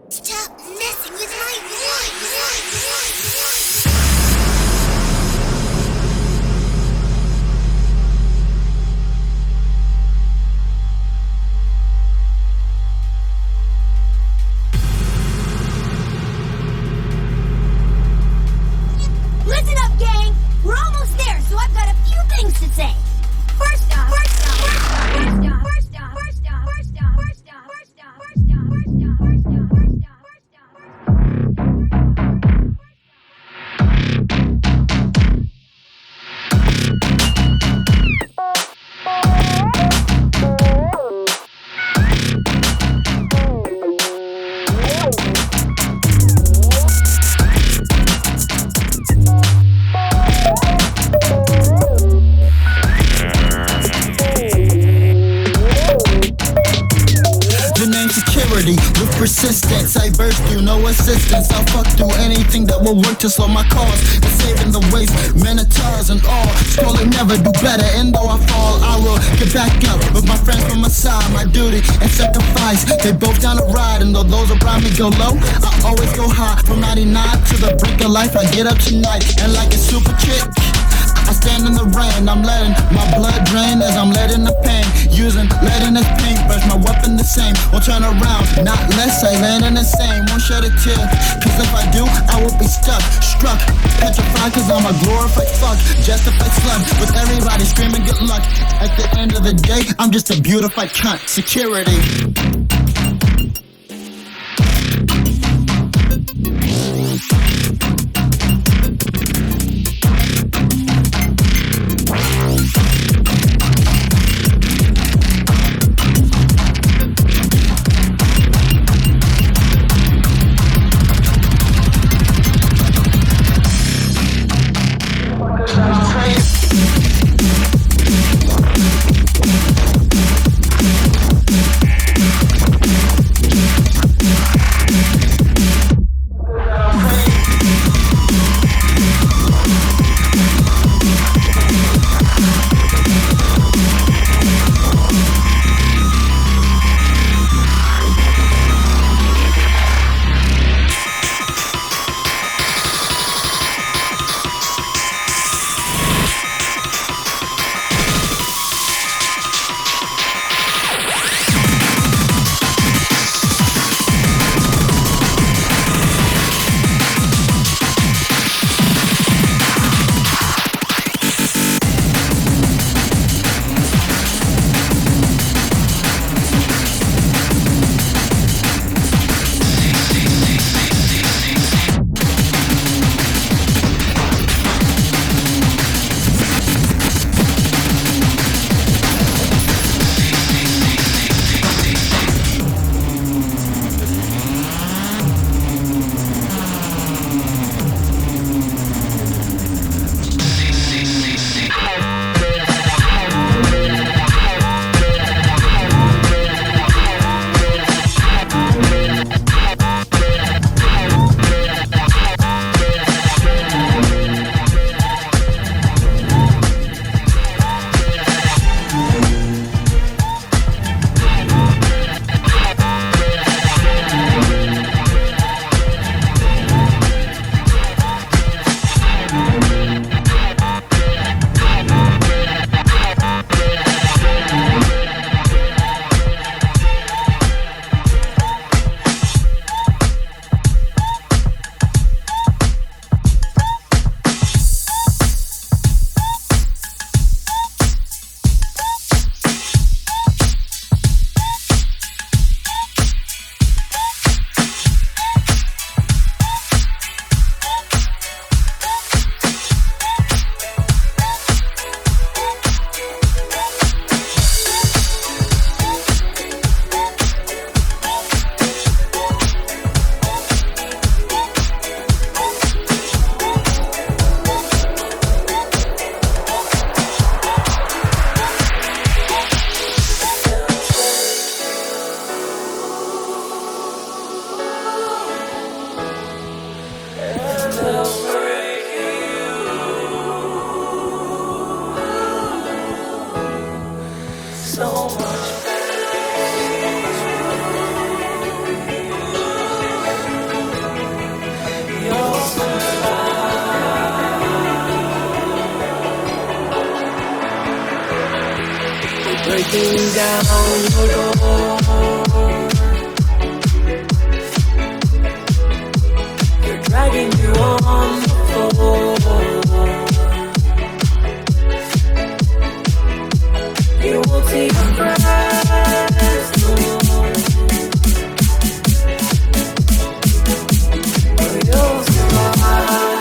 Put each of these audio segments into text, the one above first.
Stop messing with my voice! Listen up, gang! We're almost there, so I've got a few things to say. First off, with persistence, I burst through, no assistance. I'll fuck through anything that will work to slow my cause. And saving the waste, minotaurs and all. Scrolling never do better, and though I fall, I will get back up with my friends from my side. My duty and sacrifice, they both down to ride. And though those around me go low, I always go high. From 99 to the brink of life, I get up tonight. And like a super chick, I stand in the rain, I'm letting my blood drain as I'm letting the pain. Using lead as paintbrush, my weapon the same. Won't turn around, not less, I land in the same. Won't shed a tear, cause if I do, I will be stuck, struck, petrified, cause I'm a glorified fuck, justified slut, with everybody screaming good luck. At the end of the day, I'm just a beautified cunt. Security. knocking down your door. They're dragging you on the floor. You won't see your breath no more. But you'll survive.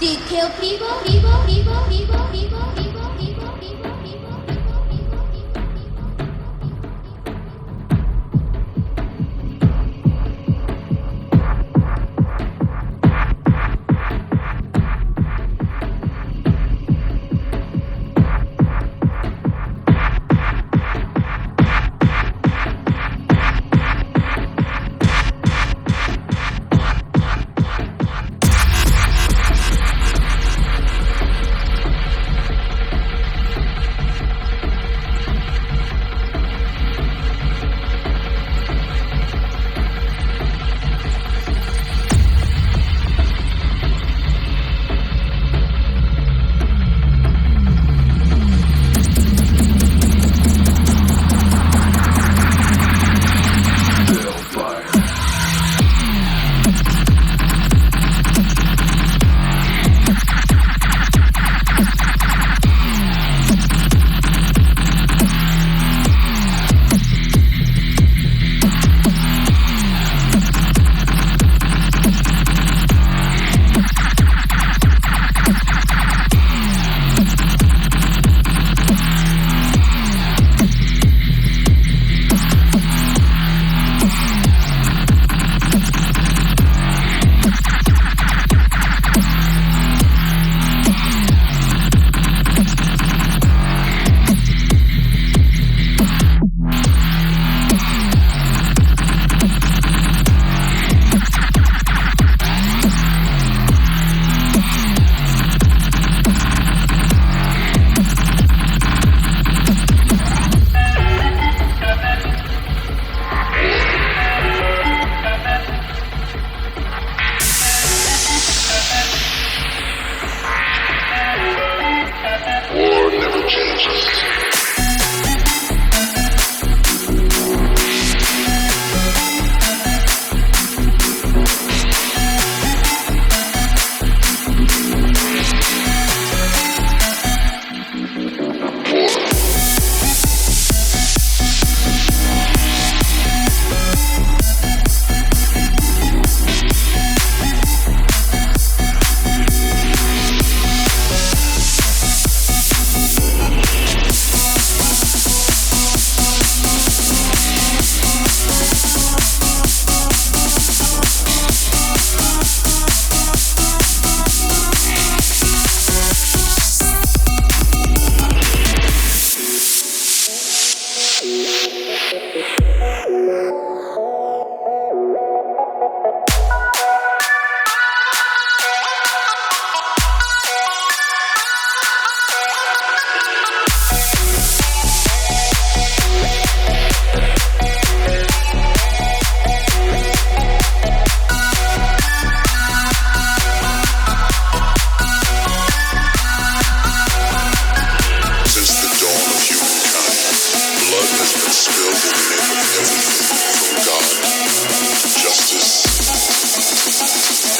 Do you kill people? People, people, people, people, people, people, people, people, people, people,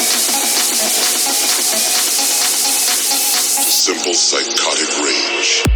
Simple psychotic rage.